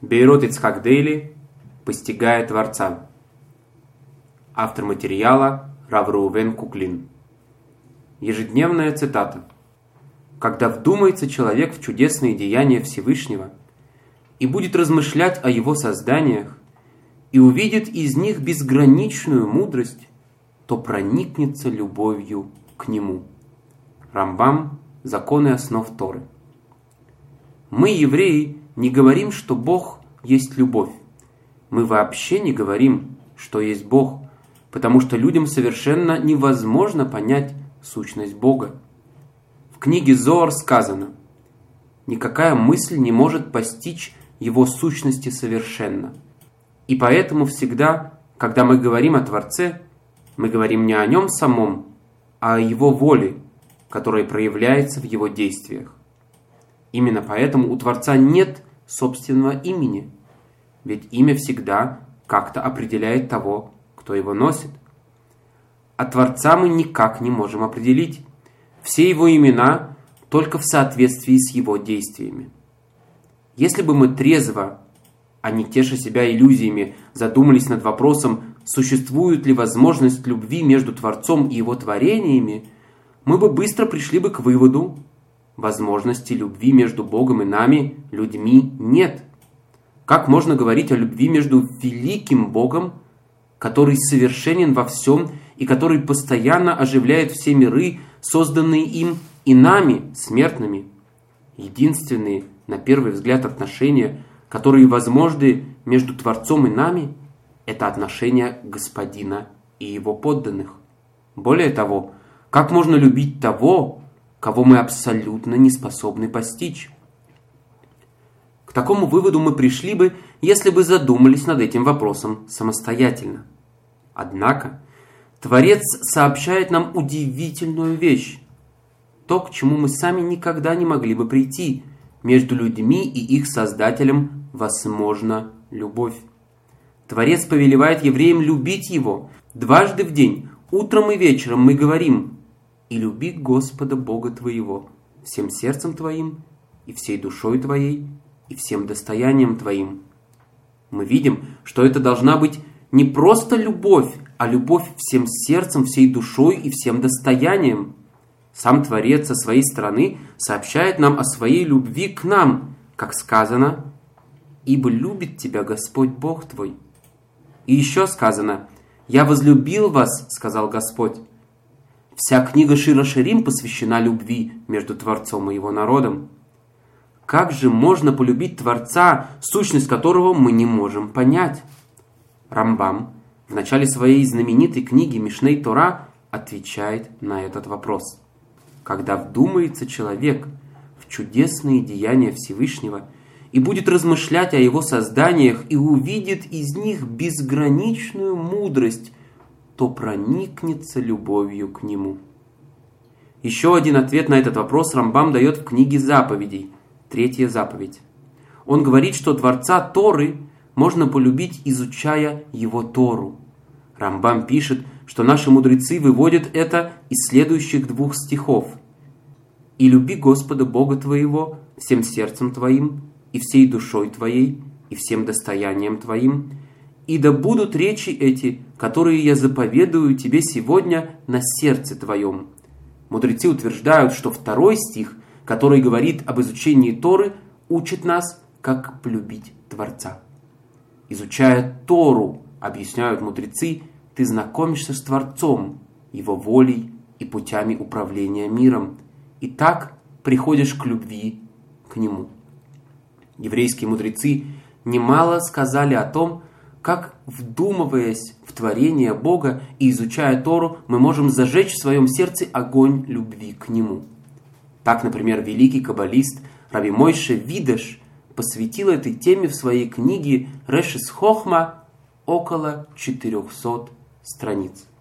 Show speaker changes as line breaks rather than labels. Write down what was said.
Бейрот Ицхак Дейли «Постигая Творца». Автор материала Рав Реувен Куклин. Ежедневная цитата. «Когда вдумается человек в чудесные деяния Всевышнего и будет размышлять о его созданиях и увидит из них безграничную мудрость, то проникнется любовью к нему». Рамбам. Законы основ Торы. Мы, евреи, не говорим, что Бог есть любовь. Мы вообще не говорим, что есть Бог, потому что людям совершенно невозможно понять сущность Бога. В книге Зоар сказано: «Никакая мысль не может постичь его сущности совершенно». И поэтому всегда, когда мы говорим о Творце, мы говорим не о нем самом, а о его воле, которая проявляется в его действиях. Именно поэтому у Творца нет собственного имени, ведь имя всегда как-то определяет того, кто его носит. А Творца мы никак не можем определить. Все его имена только в соответствии с его действиями. Если бы мы трезво, а не теша себя иллюзиями, задумались над вопросом, существует ли возможность любви между Творцом и его творениями, мы бы быстро пришли бы к выводу: возможности любви между Богом и нами, людьми, нет. Как можно говорить о любви между великим Богом, который совершенен во всем и который постоянно оживляет все миры, созданные им, и нами, смертными? Единственные, на первый взгляд, отношения, которые возможны между Творцом и нами, это отношения Господина и его подданных. Более того, как можно любить того, кого мы абсолютно не способны постичь? К такому выводу мы пришли бы, если бы задумались над этим вопросом самостоятельно. Однако, Творец сообщает нам удивительную вещь. То, к чему мы сами никогда не могли бы прийти. Между людьми и их Создателем возможна любовь. Творец повелевает евреям любить Его. Дважды в день, утром и вечером мы говорим: «И люби Господа Бога твоего всем сердцем твоим, и всей душой твоей, и всем достоянием твоим». Мы видим, что это должна быть не просто любовь, а любовь всем сердцем, всей душой и всем достоянием. Сам Творец со своей стороны сообщает нам о своей любви к нам, как сказано: «Ибо любит тебя Господь Бог твой». И еще сказано: «Я возлюбил вас, сказал Господь». Вся книга Шир ха-Ширим посвящена любви между Творцом и его народом. Как же можно полюбить Творца, сущность которого мы не можем понять? Рамбам в начале своей знаменитой книги Мишней Тора отвечает на этот вопрос. Когда вдумается человек в чудесные деяния Всевышнего и будет размышлять о его созданиях и увидит из них безграничную мудрость, то проникнется любовью к нему. Еще один ответ на этот вопрос Рамбам дает в книге заповедей, 3 заповедь. Он говорит, что Творца Торы можно полюбить, изучая его Тору. Рамбам пишет, что наши мудрецы выводят это из следующих 2 стихов. «И люби Господа Бога твоего всем сердцем твоим, и всей душой твоей, и всем достоянием твоим, и да будут речи эти, которые я заповедую тебе сегодня на сердце твоем». Мудрецы утверждают, что 2 стих, который говорит об изучении Торы, учит нас, как полюбить Творца. Изучая Тору, объясняют мудрецы, ты знакомишься с Творцом, его волей и путями управления миром, и так приходишь к любви к Нему. Еврейские мудрецы немало сказали о том, как, вдумываясь в творение Бога и изучая Тору, мы можем зажечь в своем сердце огонь любви к Нему. Так, например, великий каббалист Раби Мойше Видеш посвятил этой теме в своей книге «Решес Хохма» около 400 страниц.